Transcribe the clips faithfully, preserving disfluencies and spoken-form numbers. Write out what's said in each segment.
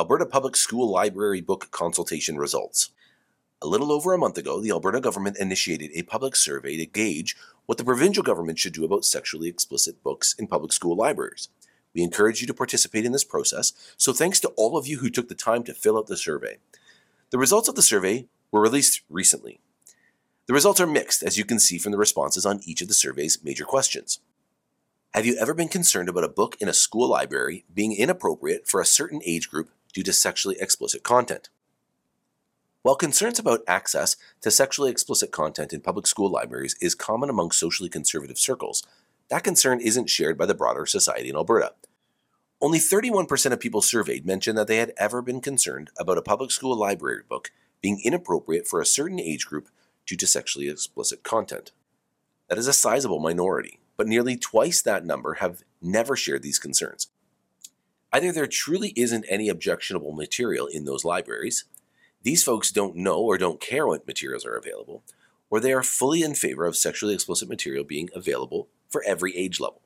Alberta Public School Library Book Consultation Results. A little over a month ago, the Alberta government initiated a public survey to gauge what the provincial government should do about sexually explicit books in public school libraries. We encourage you to participate in this process, so thanks to all of you who took the time to fill out the survey. The results of the survey were released recently. The results are mixed, as you can see from the responses on each of the survey's major questions. Have you ever been concerned about a book in a school library being inappropriate for a certain age group due to sexually explicit content? While concerns about access to sexually explicit content in public school libraries is common among socially conservative circles, that concern isn't shared by the broader society in Alberta. Only thirty-one percent of people surveyed mentioned that they had ever been concerned about a public school library book being inappropriate for a certain age group due to sexually explicit content. That is a sizable minority, but nearly twice that number have never shared these concerns. Either there truly isn't any objectionable material in those libraries, these folks don't know or don't care what materials are available, or they are fully in favor of sexually explicit material being available for every age level.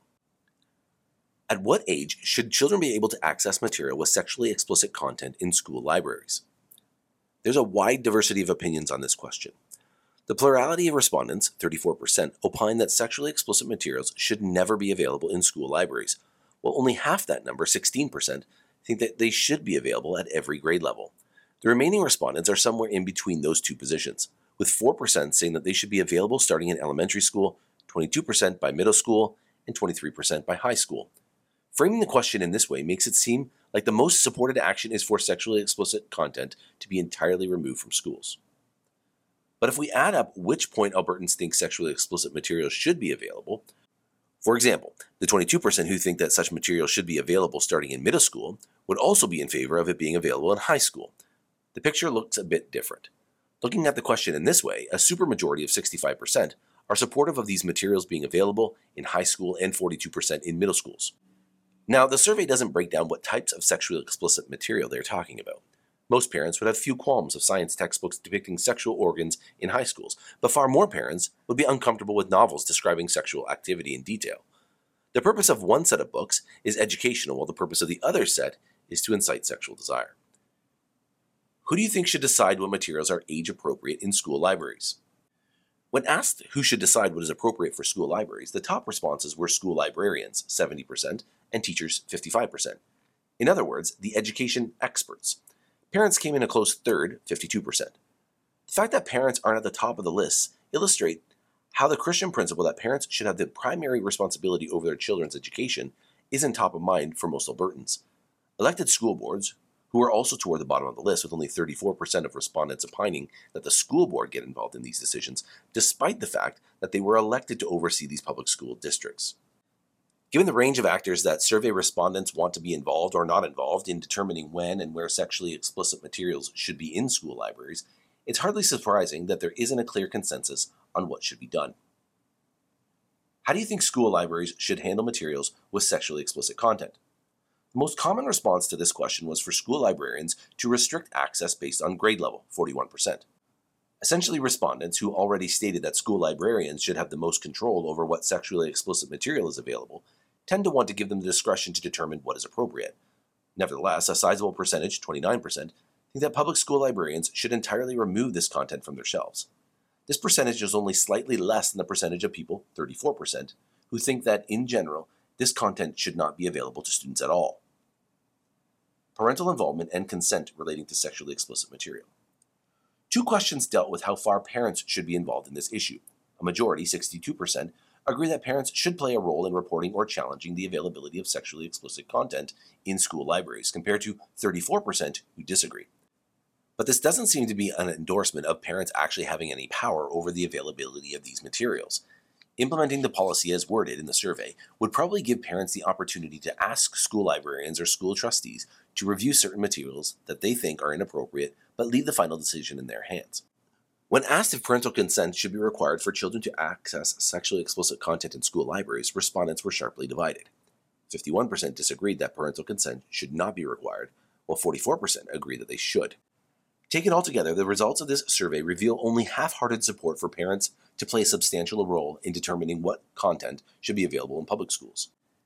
At what age should children be able to access material with sexually explicit content in school libraries? There's a wide diversity of opinions on this question. The plurality of respondents, thirty-four percent, opine that sexually explicit materials should never be available in school libraries, while only half that number, sixteen percent, think that they should be available at every grade level. The remaining respondents are somewhere in between those two positions, with four percent saying that they should be available starting in elementary school, twenty-two percent by middle school, and twenty-three percent by high school. Framing the question in this way makes it seem like the most supported action is for sexually explicit content to be entirely removed from schools. But if we add up which point Albertans think sexually explicit materials should be available, for example, the twenty-two percent who think that such material should be available starting in middle school would also be in favor of it being available in high school. The picture looks a bit different. Looking at the question in this way, a supermajority of sixty-five percent are supportive of these materials being available in high school and forty-two percent in middle schools. Now, the survey doesn't break down what types of sexually explicit material they're talking about. Most parents would have few qualms of science textbooks depicting sexual organs in high schools, but far more parents would be uncomfortable with novels describing sexual activity in detail. The purpose of one set of books is educational, while the purpose of the other set is to incite sexual desire. Who do you think should decide what materials are age-appropriate in school libraries? When asked who should decide what is appropriate for school libraries, the top responses were school librarians, seventy percent, and teachers, fifty-five percent. In other words, the education experts. Parents came in a close third, fifty-two percent. The fact that parents aren't at the top of the list illustrates how the Christian principle that parents should have the primary responsibility over their children's education isn't top of mind for most Albertans. Elected school boards, who are also toward the bottom of the list with only thirty-four percent of respondents opining that the school board get involved in these decisions, despite the fact that they were elected to oversee these public school districts. Given the range of actors that survey respondents want to be involved or not involved in determining when and where sexually explicit materials should be in school libraries, it's hardly surprising that there isn't a clear consensus on what should be done. How do you think school libraries should handle materials with sexually explicit content? The most common response to this question was for school librarians to restrict access based on grade level, forty-one percent. Essentially, respondents who already stated that school librarians should have the most control over what sexually explicit material is available tend to want to give them the discretion to determine what is appropriate. Nevertheless, a sizable percentage, twenty-nine percent, think that public school librarians should entirely remove this content from their shelves. This percentage is only slightly less than the percentage of people, thirty-four percent, who think that, in general, this content should not be available to students at all. Parental involvement and consent relating to sexually explicit material. Two questions dealt with how far parents should be involved in this issue. A majority, sixty-two percent, agree that parents should play a role in reporting or challenging the availability of sexually explicit content in school libraries, compared to thirty-four percent who disagree. But this doesn't seem to be an endorsement of parents actually having any power over the availability of these materials. Implementing the policy as worded in the survey would probably give parents the opportunity to ask school librarians or school trustees to review certain materials that they think are inappropriate, but leave the final decision in their hands. When asked if parental consent should be required for children to access sexually explicit content in school libraries, respondents were sharply divided. fifty-one percent disagreed that parental consent should not be required, while forty-four percent agreed that they should. Taken altogether, the results of this survey reveal only half-hearted support for parents to play a substantial role in determining what content should be available in public schools.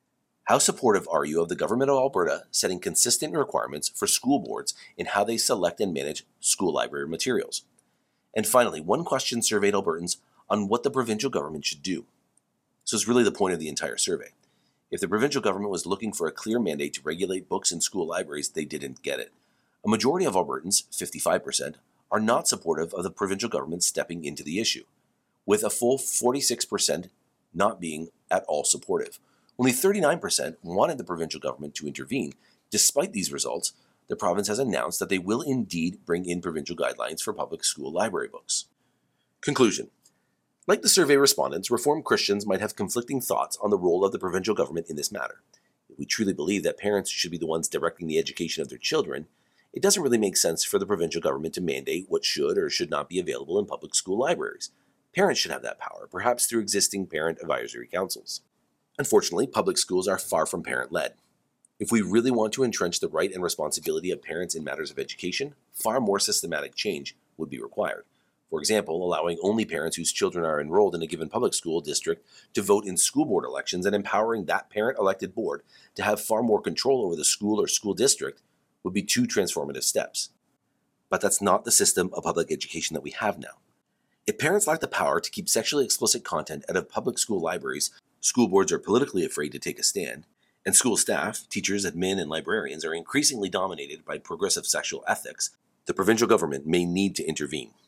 How supportive are you of the Government of Alberta setting consistent requirements for school boards in how they select and manage school library materials? And finally, one question surveyed Albertans on what the provincial government should do. So it's really the point of the entire survey. If the provincial government was looking for a clear mandate to regulate books in school libraries, they didn't get it. A majority of Albertans, fifty-five percent, are not supportive of the provincial government stepping into the issue, with a full forty-six percent not being at all supportive. Only thirty-nine percent wanted the provincial government to intervene. Despite these results, the province has announced that they will indeed bring in provincial guidelines for public school library books. Conclusion. Like the survey respondents, Reformed Christians might have conflicting thoughts on the role of the provincial government in this matter. If we truly believe that parents should be the ones directing the education of their children, it doesn't really make sense for the provincial government to mandate what should or should not be available in public school libraries. Parents should have that power, perhaps through existing parent advisory councils. Unfortunately, public schools are far from parent-led. If we really want to entrench the right and responsibility of parents in matters of education, far more systematic change would be required. For example, allowing only parents whose children are enrolled in a given public school district to vote in school board elections and empowering that parent-elected board to have far more control over the school or school district would be two transformative steps. But that's not the system of public education that we have now. If parents lack the power to keep sexually explicit content out of public school libraries, school boards are politically afraid to take a stand, and school staff, teachers, admin, and librarians are increasingly dominated by progressive sexual ethics, the provincial government may need to intervene.